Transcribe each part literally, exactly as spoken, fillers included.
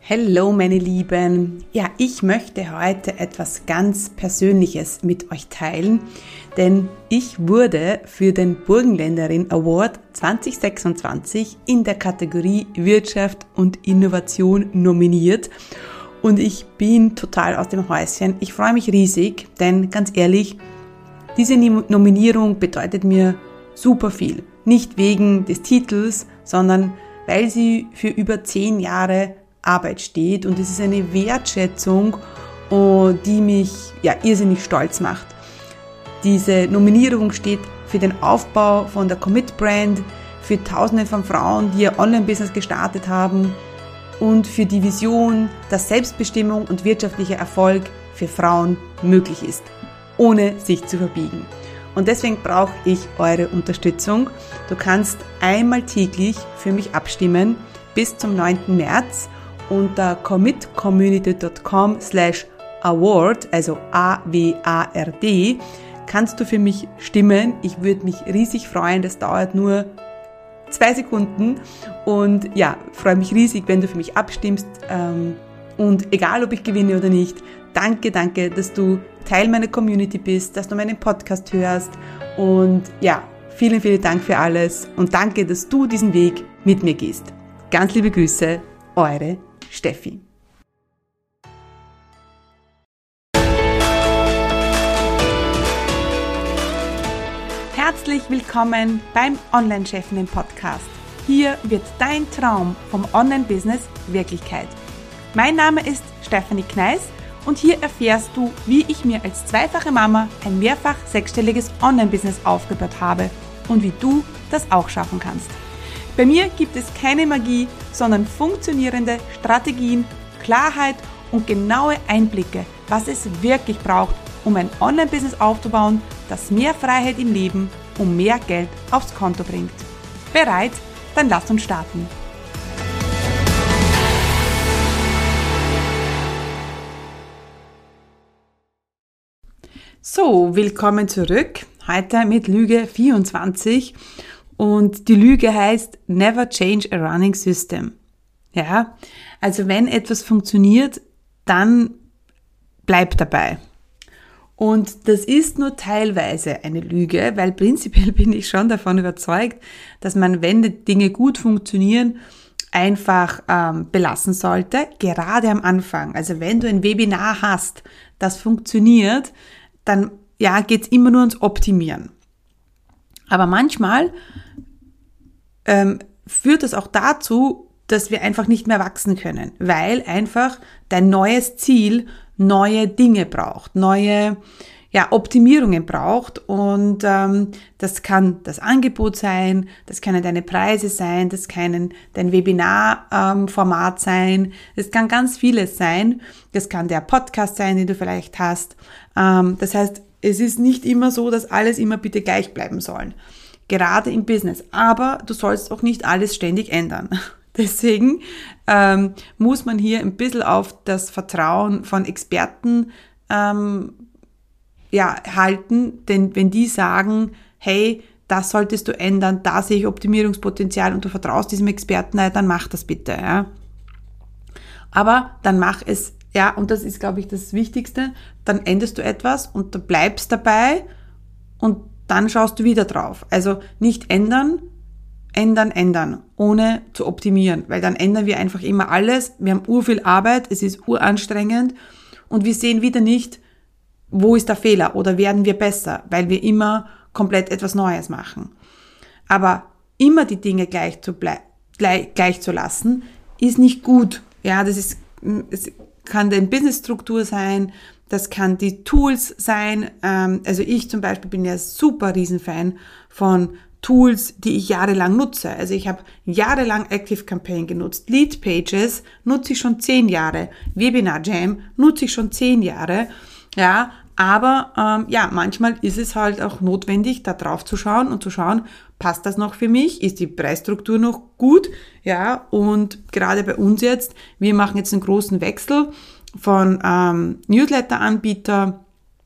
Hallo meine Lieben, ja, ich möchte heute etwas ganz Persönliches mit euch teilen, denn ich wurde für den Burgenländerin Award zwanzig sechsundzwanzig in der Kategorie Wirtschaft und Innovation nominiert und ich bin total aus dem Häuschen. Ich freue mich riesig, denn ganz ehrlich, diese Nominierung bedeutet mir super viel. Nicht wegen des Titels, sondern weil sie für über zehn Jahre Arbeit steht und es ist eine Wertschätzung, die mich ja irrsinnig stolz macht. Diese Nominierung steht für den Aufbau von der Commit-Brand, für Tausende von Frauen, die ihr Online-Business gestartet haben und für die Vision, dass Selbstbestimmung und wirtschaftlicher Erfolg für Frauen möglich ist, ohne sich zu verbiegen. Und deswegen brauche ich eure Unterstützung. Du kannst einmal täglich für mich abstimmen bis zum neunten März unter commitcommunity.com slash award, also A W A R D, kannst du für mich stimmen. Ich würde mich riesig freuen. Das dauert nur zwei Sekunden und ja, freue mich riesig, wenn du für mich abstimmst. Und egal, ob ich gewinne oder nicht, danke, danke, dass du Teil meiner Community bist, dass du meinen Podcast hörst und ja, vielen, vielen Dank für alles und danke, dass du diesen Weg mit mir gehst. Ganz liebe Grüße, eure Steffi. Herzlich willkommen beim Online-Chefinnen-Podcast. Hier wird dein Traum vom Online-Business Wirklichkeit. Mein Name ist Stefanie Kneis und hier erfährst du, wie ich mir als zweifache Mama ein mehrfach sechsstelliges Online-Business aufgebaut habe und wie du das auch schaffen kannst. Bei mir gibt es keine Magie, sondern funktionierende Strategien, Klarheit und genaue Einblicke, was es wirklich braucht, um ein Online-Business aufzubauen, das mehr Freiheit im Leben und mehr Geld aufs Konto bringt. Bereit? Dann lass uns starten. So, willkommen zurück. Heute mit Lüge vierundzwanzig. Und die Lüge heißt Never change a running system. Ja, also wenn etwas funktioniert, dann bleib dabei. Und das ist nur teilweise eine Lüge, weil prinzipiell bin ich schon davon überzeugt, dass man, wenn Dinge gut funktionieren, einfach ähm, belassen sollte, gerade am Anfang. Also wenn du ein Webinar hast, das funktioniert, dann ja, geht's immer nur ums Optimieren. Aber manchmal ähm, führt das auch dazu, dass wir einfach nicht mehr wachsen können, weil einfach dein neues Ziel neue Dinge braucht, neue ja, Optimierungen braucht und ähm, das kann das Angebot sein, das können deine Preise sein, das kann dein Webinar-Format ähm, sein, das kann ganz vieles sein, das kann der Podcast sein, den du vielleicht hast. Ähm, das heißt, es ist nicht immer so, dass alles immer bitte gleich bleiben soll. Gerade im Business. Aber du sollst auch nicht alles ständig ändern. Deswegen ähm, muss man hier ein bisschen auf das Vertrauen von Experten ähm, ja, halten. Denn wenn die sagen, hey, das solltest du ändern, da sehe ich Optimierungspotenzial und du vertraust diesem Experten, dann mach das bitte. Ja. Aber dann mach es, ja, und das ist, glaube ich, das Wichtigste, dann änderst du etwas und du bleibst dabei und dann schaust du wieder drauf. Also nicht ändern, ändern, ändern, ohne zu optimieren, weil dann ändern wir einfach immer alles. Wir haben urviel Arbeit, es ist uranstrengend und wir sehen wieder nicht, wo ist der Fehler oder werden wir besser, weil wir immer komplett etwas Neues machen. Aber immer die Dinge gleich zu, ble- gleich, gleich zu lassen, ist nicht gut. Ja, das ist, es kann deine Businessstruktur sein, das kann die Tools sein. Also ich zum Beispiel bin ja super Riesenfan von Tools, die ich jahrelang nutze. Also ich habe jahrelang ActiveCampaign genutzt. Leadpages nutze ich schon zehn Jahre. Webinar Jam nutze ich schon zehn Jahre. Ja, aber ähm, ja, manchmal ist es halt auch notwendig, da drauf zu schauen und zu schauen, passt das noch für mich? Ist die Preisstruktur noch gut? Ja, und gerade bei uns jetzt, wir machen jetzt einen großen Wechsel von ähm, Newsletter-Anbieter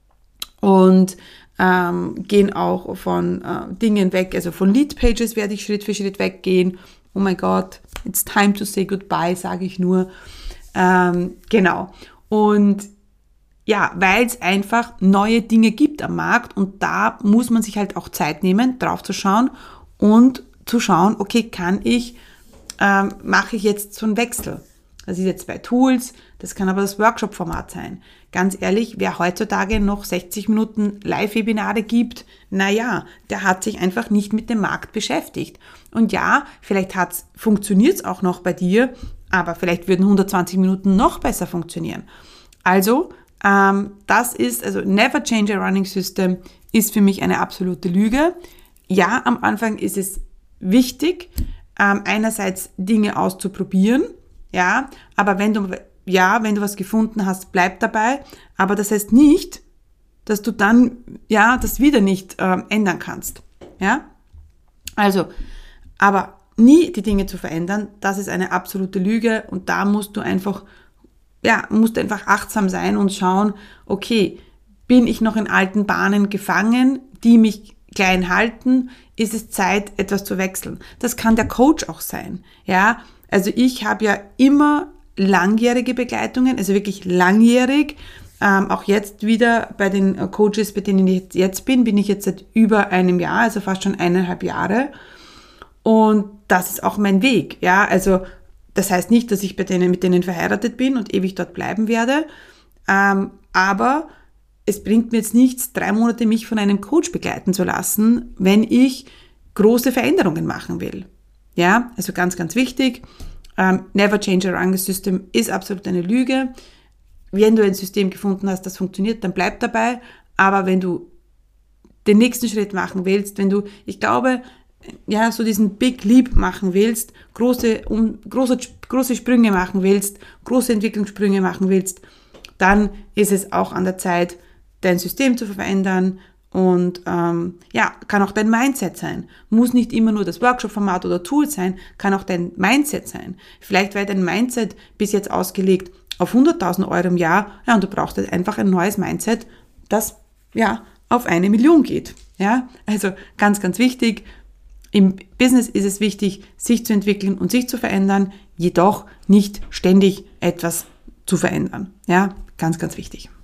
und ähm, gehen auch von äh, Dingen weg, also von Leadpages werde ich Schritt für Schritt weggehen. Oh mein Gott, it's time to say goodbye, sage ich nur. Ähm, genau. Und ja, weil es einfach neue Dinge gibt am Markt und da muss man sich halt auch Zeit nehmen, drauf zu schauen und zu schauen, okay, kann ich, ähm, mache ich jetzt so einen Wechsel? Das ist jetzt bei Tools, das kann aber das Workshop-Format sein. Ganz ehrlich, wer heutzutage noch sechzig Minuten Live-Webinare gibt, naja, der hat sich einfach nicht mit dem Markt beschäftigt. Und ja, vielleicht funktioniert es auch noch bei dir, aber vielleicht würden hundertzwanzig Minuten noch besser funktionieren. Also, ähm, das ist, also never change a running system ist für mich eine absolute Lüge. Ja, am Anfang ist es wichtig, ähm, einerseits Dinge auszuprobieren, ja, aber wenn du, ja, wenn du was gefunden hast, bleib dabei, aber das heißt nicht, dass du dann, ja, das wieder nicht ähm, ändern kannst, ja. Also, aber nie die Dinge zu verändern, das ist eine absolute Lüge und da musst du einfach, ja, musst du einfach achtsam sein und schauen, okay, bin ich noch in alten Bahnen gefangen, die mich klein halten, ist es Zeit, etwas zu wechseln. Das kann der Coach auch sein, ja. Also ich habe ja immer langjährige Begleitungen, also wirklich langjährig. Ähm, auch jetzt wieder bei den Coaches, bei denen ich jetzt bin, bin ich jetzt seit über einem Jahr, also fast schon eineinhalb Jahre. Und das ist auch mein Weg, ja. Also das heißt nicht, dass ich bei denen, mit denen verheiratet bin und ewig dort bleiben werde. Ähm, aber es bringt mir jetzt nichts, drei Monate mich von einem Coach begleiten zu lassen, wenn ich große Veränderungen machen will. Ja, also ganz, ganz wichtig. Um, never change a running system ist absolut eine Lüge. Wenn du ein System gefunden hast, das funktioniert, dann bleib dabei. Aber wenn du den nächsten Schritt machen willst, wenn du, ich glaube, ja, so diesen Big Leap machen willst, große, um, große, große Sprünge machen willst, große Entwicklungssprünge machen willst, dann ist es auch an der Zeit, dein System zu verändern. Und ähm, ja, kann auch dein Mindset sein. Muss nicht immer nur das Workshop-Format oder Tool sein, kann auch dein Mindset sein. Vielleicht war dein Mindset bis jetzt ausgelegt auf hunderttausend Euro im Jahr, ja, und du brauchst halt einfach ein neues Mindset, das ja auf eine Million geht. Ja, also ganz, ganz wichtig. Im Business ist es wichtig, sich zu entwickeln und sich zu verändern, jedoch nicht ständig etwas zu verändern. Ja, ganz, ganz wichtig.